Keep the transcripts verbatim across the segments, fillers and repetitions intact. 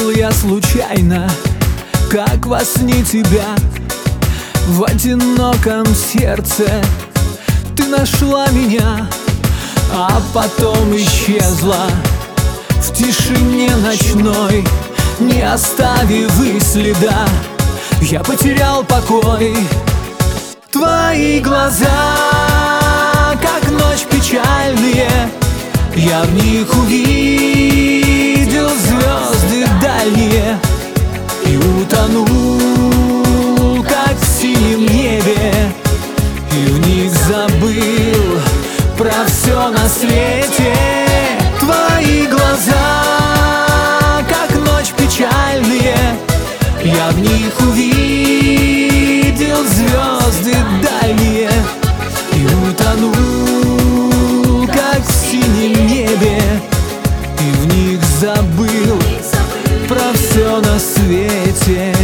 Увидел я случайно, как во сне тебя, в одиноком сердце ты нашла меня, а потом исчезла в тишине ночной, не оставив и следа. Я потерял покой. Твои глаза, как ночь печальные, я в них увидел звезды дальние и утонул, как в синем небе, и в них забыл про все на свете. Твои глаза, как ночь печальные, я в них увидел звезды дальние и утонул, как в синем небе, и в них забыл про все на свете.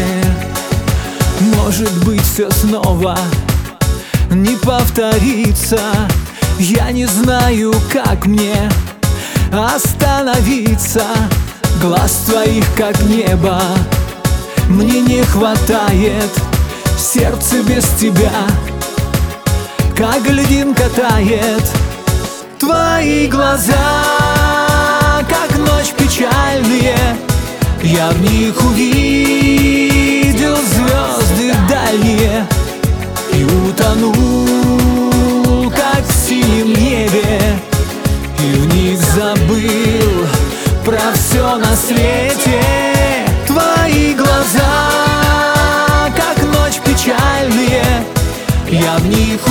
Может быть, все снова не повторится. Я не знаю, как мне остановиться. Глаз твоих, как небо, мне не хватает. Сердце без тебя, как льдинка тает. Твои глаза, как ночь печальные, я в них увидел звезды дальние и утонул, как в синем небе, и в них забыл про все на свете. Твои глаза, как ночь печальные, я в них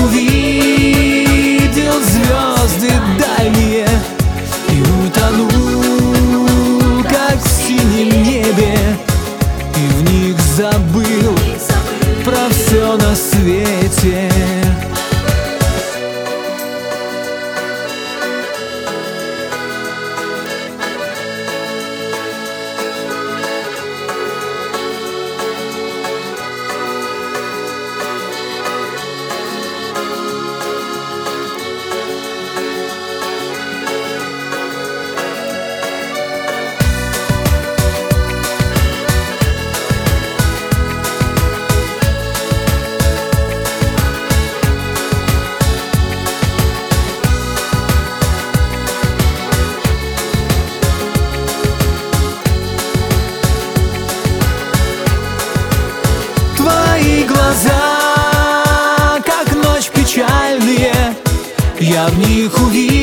увидел звезды дальние и утонул, как в синем небе, и в них забыл про все на свете. Глаза, как ночь печальные, я в них увидел